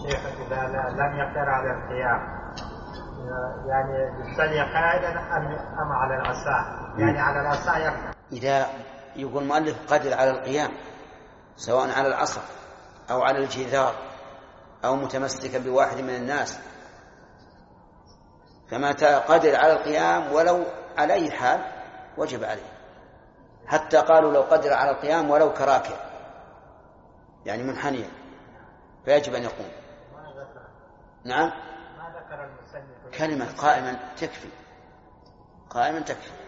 شيخ إذا لم يقدر على القيام يعني يصلي قاعدا أم على العصا؟ يعني على العصا يقدر. إذا يقول المؤلف قادر على القيام سواء على العصا أو على الجدار أو متمسكا بواحد من الناس، فما قادر على القيام ولو على أي حال وجب عليه. حتى قالوا لو قدر على القيام ولو كراكع يعني منحنيا فيجب أن يقوم. نعم، كلمة قائما تكفي، قائما تكفي.